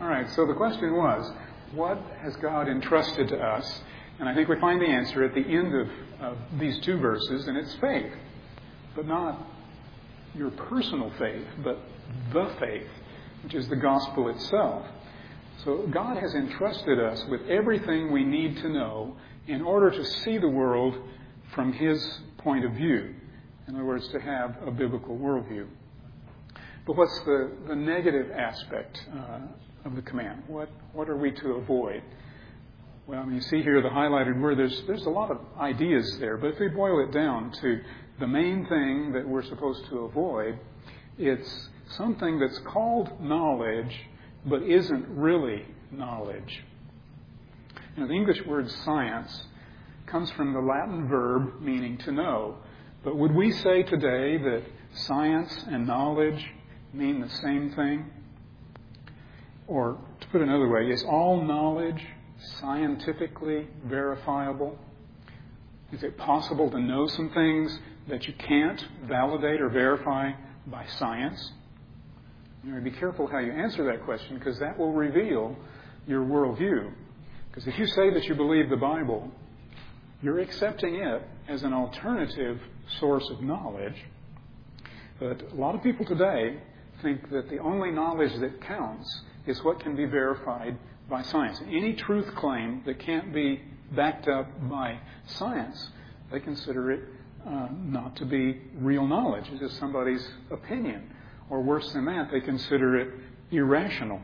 All right, so the question was, what has God entrusted to us? And I think we find the answer at the end of these two verses, and it's faith. But not your personal faith, but the faith, which is the gospel itself. So God has entrusted us with everything we need to know in order to see the world from His point of view. In other words, to have a biblical worldview. But what's the negative aspect of the command? What are we to avoid? Well, you see here the highlighted word. There's a lot of ideas there, but if we boil it down to the main thing that we're supposed to avoid, it's something that's called knowledge, but isn't really knowledge. The English word science comes from the Latin verb meaning to know. But would we say today that science and knowledge mean the same thing? Or, to put it another way, is all knowledge scientifically verifiable? Is it possible to know some things that you can't validate or verify by science? Be careful how you answer that question, because that will reveal your worldview. Because if you say that you believe the Bible, you're accepting it as an alternative source of knowledge. But a lot of people today think that the only knowledge that counts is what can be verified by science. Any truth claim that can't be backed up by science, they consider it not to be real knowledge. It's just somebody's opinion. Or worse than that, they consider it irrational.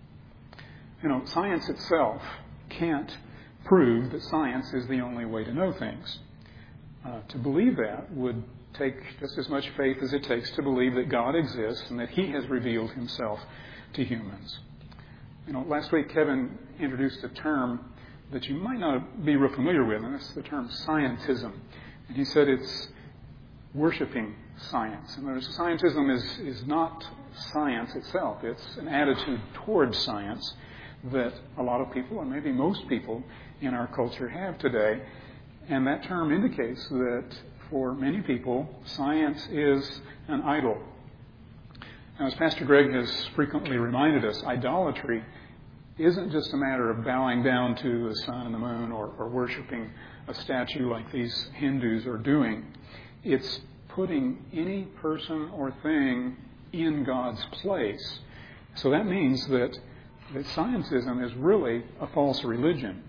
Science itself can't prove that science is the only way to know things. To believe that would take just as much faith as it takes to believe that God exists and that He has revealed Himself to humans. Last week Kevin introduced a term that you might not be real familiar with, and that's the term scientism. And he said it's worshiping science. And scientism is not science itself. It's an attitude towards science that a lot of people, or maybe most people in our culture have today. And that term indicates that for many people, science is an idol. Now, as Pastor Greg has frequently reminded us, idolatry isn't just a matter of bowing down to the sun and the moon or worshiping a statue like these Hindus are doing. It's putting any person or thing in God's place. So that means that scientism is really a false religion.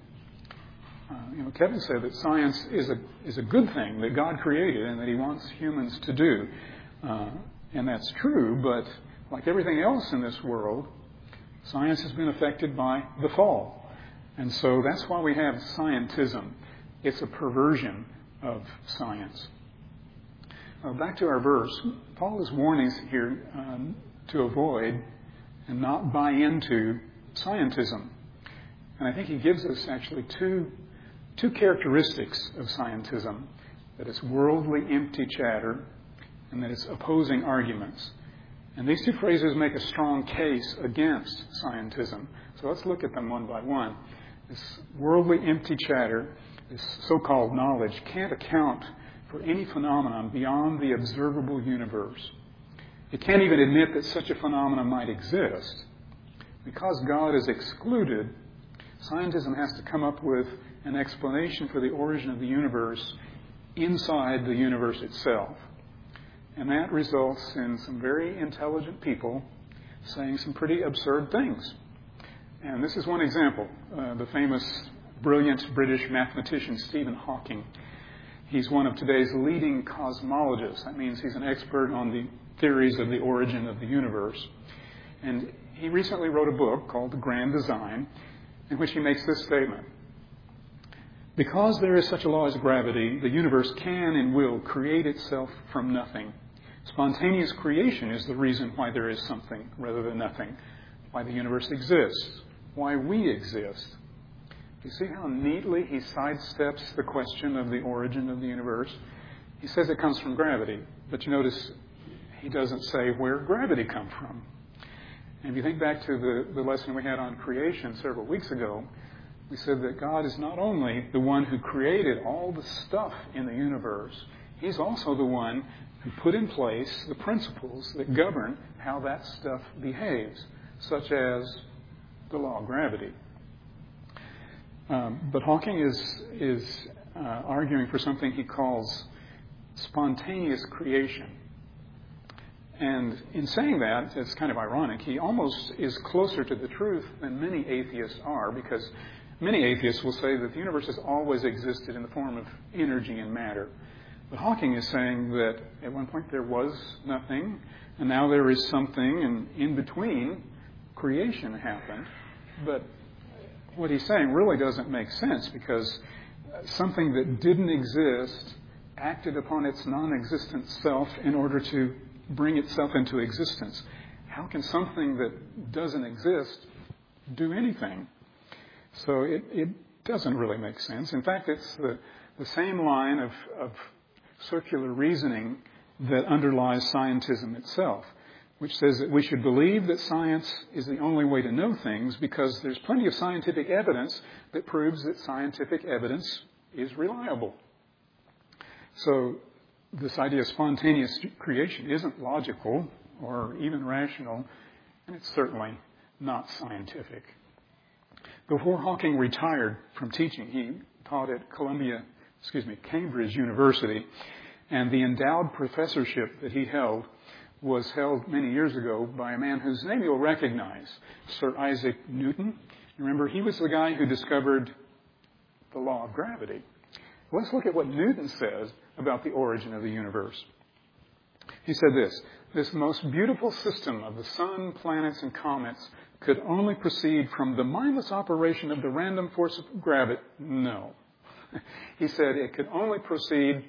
Kevin said that science is a good thing that God created and that He wants humans to do. And that's true, but like everything else in this world, science has been affected by the fall. And so that's why we have scientism. It's a perversion of science. Back to our verse, Paul is warning us here to avoid and not buy into scientism. And I think he gives us actually two characteristics of scientism, that it's worldly empty chatter and that it's opposing arguments. And these two phrases make a strong case against scientism. So let's look at them one by one. This worldly empty chatter, this so-called knowledge, can't account for any phenomenon beyond the observable universe. It can't even admit that such a phenomenon might exist. Because God is excluded, scientism has to come up with an explanation for the origin of the universe inside the universe itself. And that results in some very intelligent people saying some pretty absurd things. And this is one example. The famous, brilliant British mathematician Stephen Hawking. He's one of today's leading cosmologists. That means he's an expert on the theories of the origin of the universe. And he recently wrote a book called The Grand Design, in which he makes this statement. Because there is such a law as gravity, the universe can and will create itself from nothing. Spontaneous creation is the reason why there is something rather than nothing, why the universe exists, why we exist. You see how neatly he sidesteps the question of the origin of the universe? He says it comes from gravity, but you notice he doesn't say where gravity comes from. And if you think back to the lesson we had on creation several weeks ago, we said that God is not only the one who created all the stuff in the universe, He's also the one who put in place the principles that govern how that stuff behaves, such as the law of gravity. But Hawking is arguing for something he calls spontaneous creation. And in saying that, it's kind of ironic. He almost is closer to the truth than many atheists are, because many atheists will say that the universe has always existed in the form of energy and matter. But Hawking is saying that at one point there was nothing, and now there is something, and in between, creation happened. But what he's saying really doesn't make sense, because something that didn't exist acted upon its non-existent self in order to bring itself into existence. How can something that doesn't exist do anything? So it doesn't really make sense. In fact, it's the same line of circular reasoning that underlies scientism itself, which says that we should believe that science is the only way to know things because there's plenty of scientific evidence that proves that scientific evidence is reliable. So this idea of spontaneous creation isn't logical or even rational, and it's certainly not scientific. Before Hawking retired from teaching, he taught at Cambridge University, and the endowed professorship that he held was held many years ago by a man whose name you'll recognize, Sir Isaac Newton. Remember, he was the guy who discovered the law of gravity. Let's look at what Newton says about the origin of the universe. He said this most beautiful system of the sun, planets, and comets could only proceed from the mindless operation of the random force of gravity. No. He said it could only proceed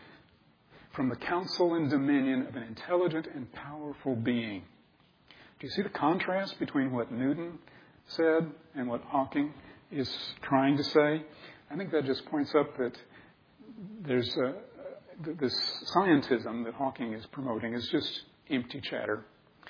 from the counsel and dominion of an intelligent and powerful being. Do you see the contrast between what Newton said and what Hawking is trying to say? I think that just points up that there's this scientism that Hawking is promoting is just empty chatter.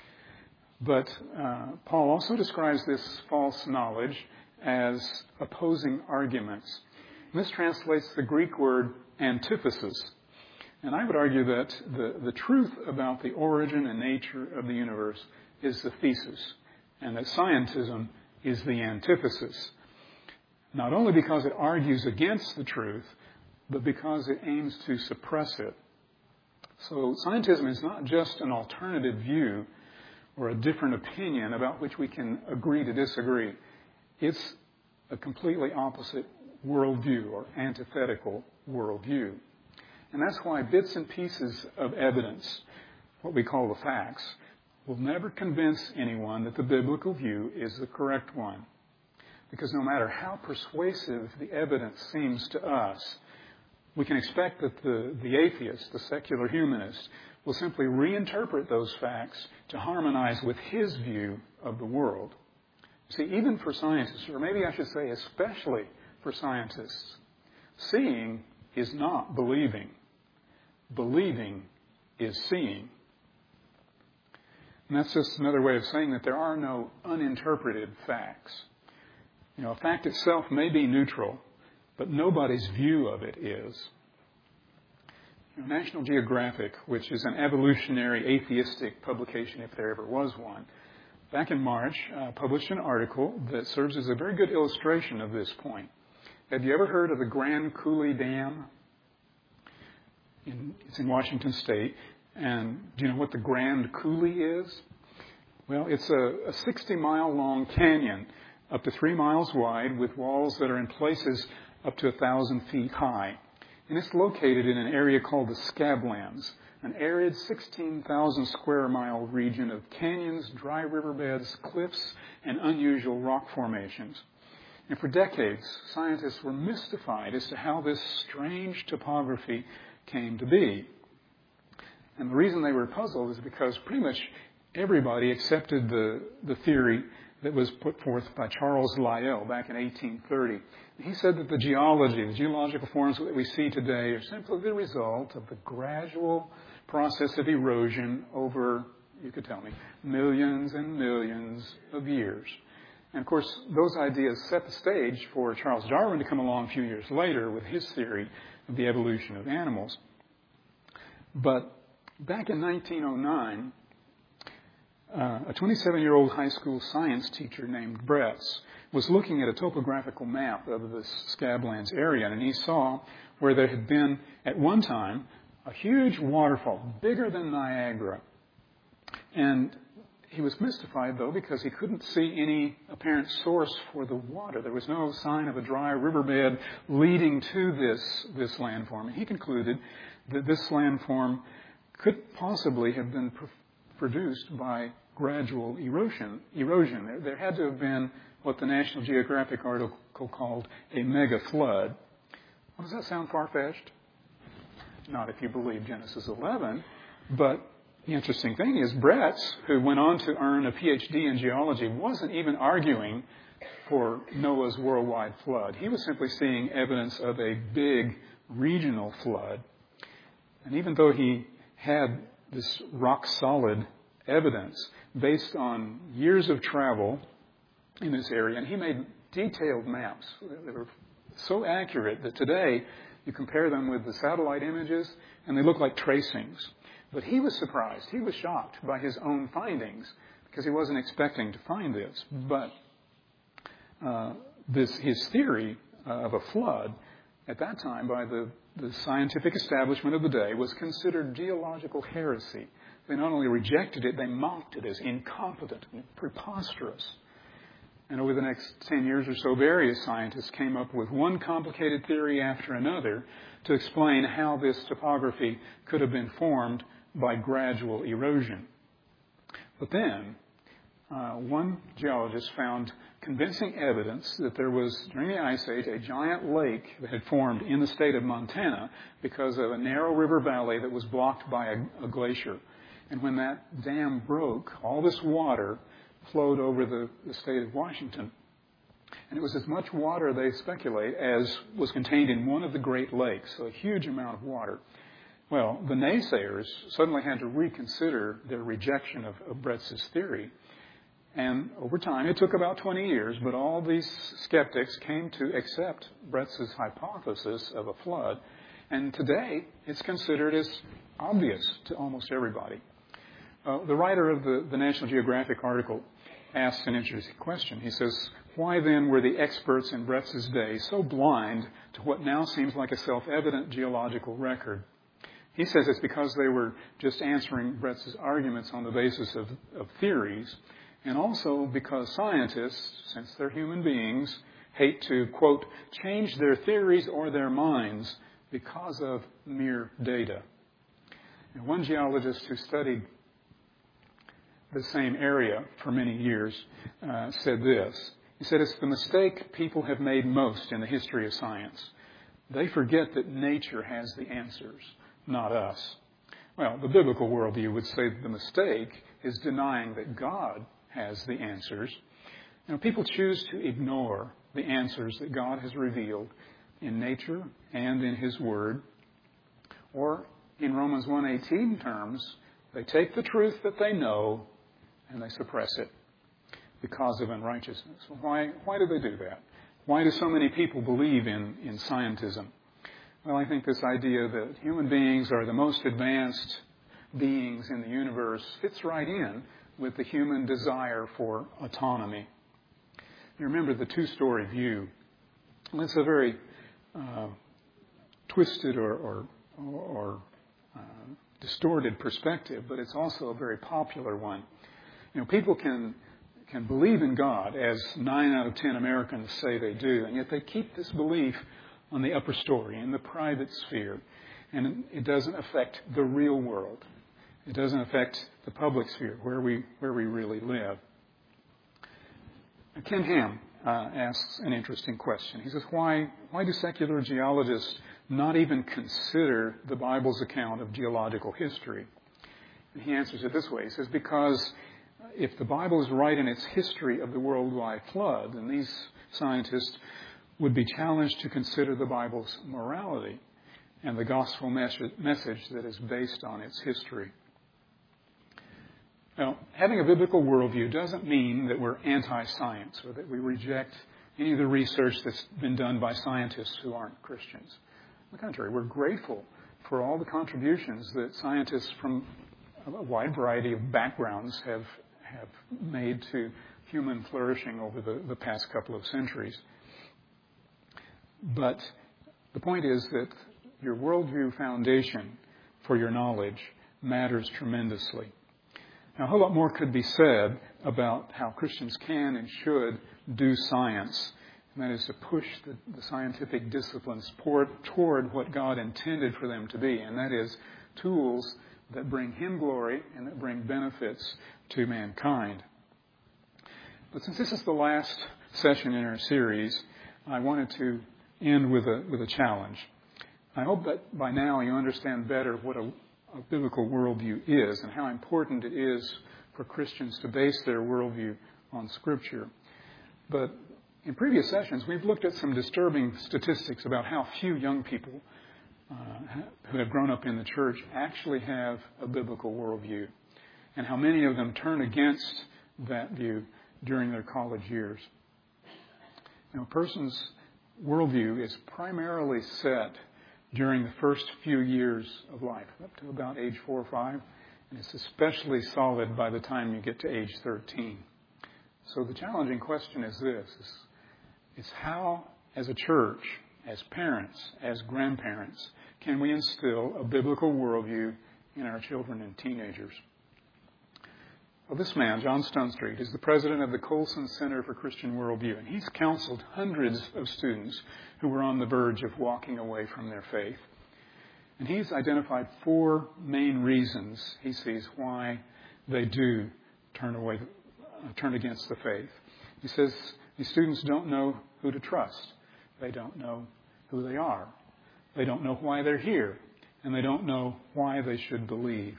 But Paul also describes this false knowledge as opposing arguments. And this translates the Greek word antithesis. And I would argue that the truth about the origin and nature of the universe is the thesis, and that scientism is the antithesis. Not only because it argues against the truth, but because it aims to suppress it. So scientism is not just an alternative view or a different opinion about which we can agree to disagree. It's a completely opposite worldview or antithetical worldview. And that's why bits and pieces of evidence, what we call the facts, will never convince anyone that the biblical view is the correct one. Because no matter how persuasive the evidence seems to us, we can expect that the atheist, the secular humanist, will simply reinterpret those facts to harmonize with his view of the world. See, even for scientists, or maybe I should say especially for scientists, seeing is not believing. Believing is seeing. And that's just another way of saying that there are no uninterpreted facts. You know, a fact itself may be neutral, but nobody's view of it is. You know, National Geographic, which is an evolutionary atheistic publication, if there ever was one, back in March, published an article that serves as a very good illustration of this point. Have you ever heard of the Grand Coulee Dam? It's in Washington State. And do you know what the Grand Coulee is? Well, it's a 60-mile long canyon up to 3 miles wide with walls that are in places up to 1,000 feet high. And it's located in an area called the Scablands, an arid 16,000 square mile region of canyons, dry riverbeds, cliffs, and unusual rock formations. And for decades, scientists were mystified as to how this strange topography came to be. And the reason they were puzzled is because pretty much everybody accepted the theory that was put forth by Charles Lyell back in 1830. He said that the geology, the geological forms that we see today are simply the result of the gradual process of erosion over, you could tell me, millions and millions of years. And of course, those ideas set the stage for Charles Darwin to come along a few years later with his theory of the evolution of animals. But back in 1909, A 27-year-old high school science teacher named Bretz was looking at a topographical map of the Scablands area, and he saw where there had been, at one time, a huge waterfall, bigger than Niagara. And he was mystified, though, because he couldn't see any apparent source for the water. There was no sign of a dry riverbed leading to this landform. And he concluded that this landform could possibly have been produced by gradual erosion. There had to have been what the National Geographic article called a mega flood. Well, does that sound far-fetched? Not if you believe Genesis 11, but the interesting thing is Bretz, who went on to earn a PhD in geology, wasn't even arguing for Noah's worldwide flood. He was simply seeing evidence of a big regional flood. And even though he had this rock-solid evidence based on years of travel in this area, and he made detailed maps that were so accurate that today you compare them with the satellite images and they look like tracings. But he was surprised. He was shocked by his own findings because he wasn't expecting to find this. But his theory of a flood at that time by the scientific establishment of the day was considered geological heresy. They not only rejected it, they mocked it as incompetent and preposterous. And over the next 10 years or so, various scientists came up with one complicated theory after another to explain how this topography could have been formed by gradual erosion. But then, one geologist found convincing evidence that there was, during the Ice Age, a giant lake that had formed in the state of Montana because of a narrow river valley that was blocked by a glacier. And when that dam broke, all this water flowed over the state of Washington. And it was as much water, they speculate, as was contained in one of the Great Lakes, so a huge amount of water. Well, the naysayers suddenly had to reconsider their rejection of Bretz's theory. And over time, it took about 20 years, but all these skeptics came to accept Bretz's hypothesis of a flood. And today, it's considered as obvious to almost everybody. The writer of the National Geographic article asks an interesting question. He says, why then were the experts in Bretz's day so blind to what now seems like a self-evident geological record? He says it's because they were just answering Bretz's arguments on the basis of theories, and also because scientists, since they're human beings, hate to, quote, change their theories or their minds because of mere data. And one geologist who studied the same area for many years said this. He said, it's the mistake people have made most in the history of science. They forget that nature has the answers, not us. Well, the biblical worldview would say that the mistake is denying that God has the answers. People choose to ignore the answers that God has revealed in nature and in His Word. Or, in Romans 1:18 terms, they take the truth that they know and they suppress it because of unrighteousness. Why do they do that? Why do so many people believe in scientism? Well, I think this idea that human beings are the most advanced beings in the universe fits right in with the human desire for autonomy. You remember the two-story view. It's a very twisted or distorted perspective, but it's also a very popular one. People can believe in God, as 9 out of 10 Americans say they do, and yet they keep this belief on the upper story, in the private sphere, and it doesn't affect the real world. It doesn't affect the public sphere, where we really live. Ken Ham asks an interesting question. He says, why do secular geologists not even consider the Bible's account of geological history? And he answers it this way. He says, because if the Bible is right in its history of the worldwide flood, then these scientists would be challenged to consider the Bible's morality and the gospel message that is based on its history. Now, having a biblical worldview doesn't mean that we're anti-science or that we reject any of the research that's been done by scientists who aren't Christians. On the contrary, we're grateful for all the contributions that scientists from a wide variety of backgrounds have have made to human flourishing over the past couple of centuries. But the point is that your worldview foundation for your knowledge matters tremendously. Now, a whole lot more could be said about how Christians can and should do science, and that is to push the scientific disciplines toward what God intended for them to be, and that is tools that bring Him glory and that bring benefits to mankind. But since this is the last session in our series, I wanted to end with a challenge. I hope that by now you understand better what a biblical worldview is and how important it is for Christians to base their worldview on Scripture. But in previous sessions, we've looked at some disturbing statistics about how few young people who have grown up in the church actually have a biblical worldview, and how many of them turn against that view during their college years. Now, a person's worldview is primarily set during the first few years of life, up to about age 4 or 5, and it's especially solid by the time you get to age 13. So the challenging question is this, is how, as a church, as parents, as grandparents, can we instill a biblical worldview in our children and teenagers? Well, this man, John Stonestreet, is the president of the Colson Center for Christian Worldview, and he's counseled hundreds of students who were on the verge of walking away from their faith. And he's identified 4 main reasons he sees why they do turn against the faith. He says these students don't know who to trust. They don't know who they are. They don't know why they're here, and they don't know why they should believe.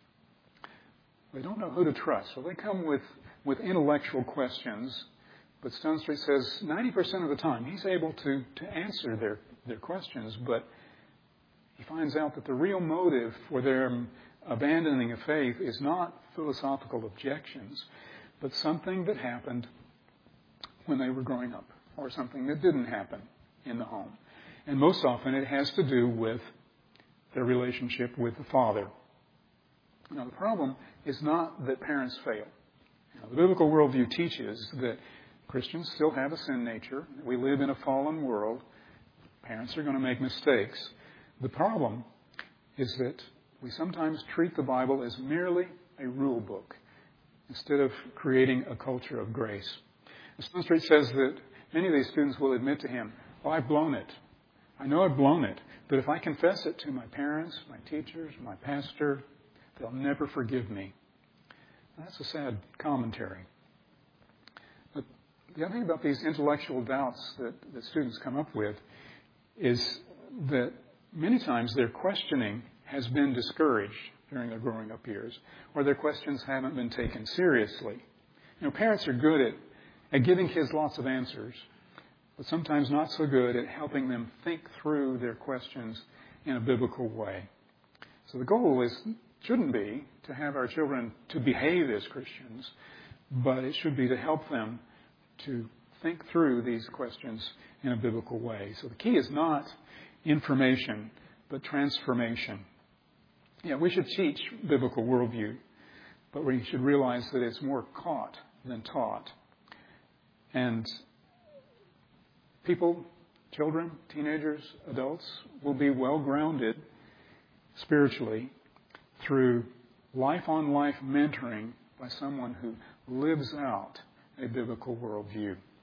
They don't know who to trust. So they come with intellectual questions, but Stonestreet says 90% of the time he's able to answer their questions, but he finds out that the real motive for their abandoning a faith is not philosophical objections, but something that happened when they were growing up, or something that didn't happen in the home. And most often it has to do with their relationship with the Father. Now, the problem is not that parents fail. The biblical worldview teaches that Christians still have a sin nature. We live in a fallen world. Parents are going to make mistakes. The problem is that we sometimes treat the Bible as merely a rule book instead of creating a culture of grace. Stonestreet says that many of these students will admit to him, "Oh, I've blown it. I know I've blown it, but if I confess it to my parents, my teachers, my pastor, they'll never forgive me." That's a sad commentary. But the other thing about these intellectual doubts that students come up with is that many times their questioning has been discouraged during their growing up years, or their questions haven't been taken seriously. Parents are good at giving kids lots of answers, but sometimes not so good at helping them think through their questions in a biblical way. So the goal shouldn't be to have our children to behave as Christians, but it should be to help them to think through these questions in a biblical way. So the key is not information, but transformation. Yeah, we should teach biblical worldview, but we should realize that it's more caught than taught. And people, children, teenagers, adults, will be well grounded spiritually through life-on-life mentoring by someone who lives out a biblical worldview.